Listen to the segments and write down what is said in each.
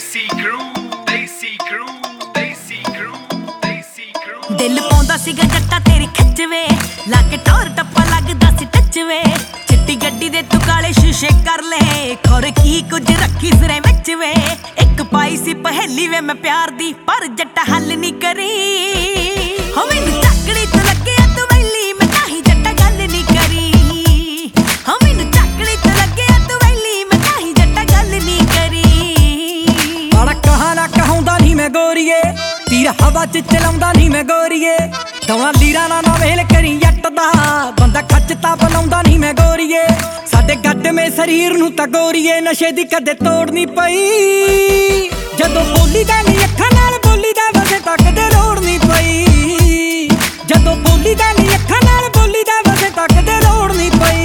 दिल पाउंदा सीगा जट्टा तेरी खिच वे लाके टौर टप्पा लगदा सी टच वे चिट्टी गड्डी दे तू काले शीशे कर ले खोर की कुछ रखी सिरे विच वे एक पाई सी पहेली वे मैं प्यार दी पर जट्टा हल नहीं करी हो मैनू चाकड़ी तो लगे तू वैली मैं ताही जट्टा गल नहीं करी हो मैनू चाकड़ी तो लगे तू वैली मैं ताही जट्टा गल नहीं करी बड़ा कहा ना कहूंदा नहीं मैं गोरीए तीर हवा च चलाउंदा नहीं मैं गोरीए दवा लीरा ना वेल करी जट दा बंदा खचता बनाउंदा नहीं मैं गोरीए साडे गड्ड में शरीर नूं तां गोरीए नशे दी कदे तोड़ नहीं पई जदों बोली दा नहीं अखां नाल बोली दा वसे तकदे रोड़ नहीं पई जदों बोली दा नहीं अखां नाल बोली दा वसे तकदे रोड़ नहीं पई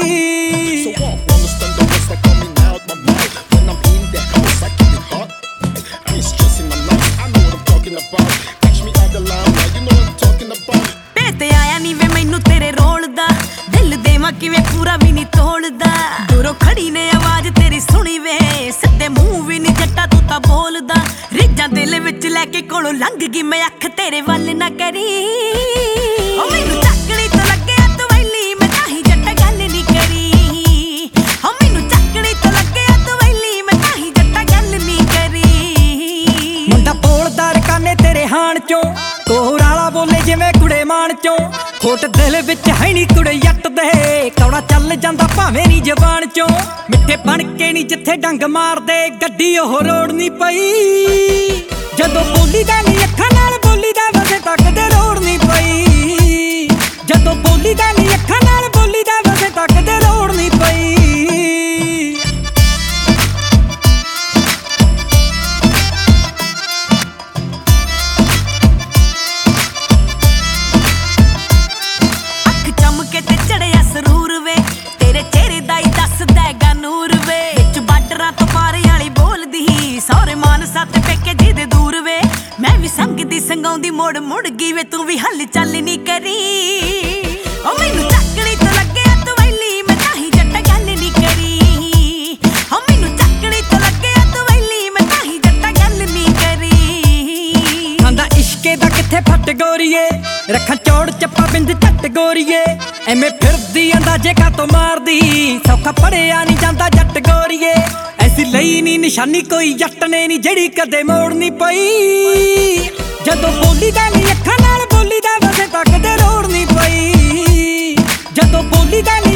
किवें पूरा भी नहीं तोड़दा दूरों खड़ी ने आवाज तेरी सुनी वे सिद्धे मुंह भी नहीं जट्टा तू तां बोलदा रिजां दिल विच लैके कोलों लंघ गई मैं अख तेरे वल ना करी ओ मैनू चाकड़ी तो लगे तू वैली मैं ताही जट्टा गल नहीं करी ओ मैनू चाकड़ी तो लगे तू वैली मैं ताही जट्टा गल नहीं करी मुंडा बोलदा रकाने तेरे हाण चों कोहराला बोले जिवें कुड़े मान चों खोट दिल विच है नी कुड़े जट दे कौड़ा चल जांदा भावें नी जबान चों मिठे बन के नी जिथे डंग मार दे गड्डी ओह रोड़ नी पई जदों बोली दा नी अखां नाल बोली दा वसे तकदे रोड़ नी पई जदों बोली दा नी अखां नाल बोली दा वसे तकदे रोड़ नी पई मैं भी संगदी संगाउंदी मोड़ मुड़ गई वे तू भी हल चल नहीं करी ओ मैनू चाकड़ी तो लगे तू वैली मैं ताही जट्टा गल नहीं करी ओ मैनू चाकड़ी तो लगे तू वैली मैं ताही जट्टा गल नहीं करी खांदा इश्के दा किथे फट गोरीए रखां चौड़ चप्पा बिंद झट गोरीए एवें फिरदी अंदाजे का तो मारदी सौखा पड़िया नहीं जांदा जट गोरीए ऐसी लई नी निशानी कोई जट ने नी जड़ी कदे मोड़ नहीं पई जदों बोली दा नी अखां नाल बोली दा वसे तकदे रोड़ नहीं पई जदों बोली दा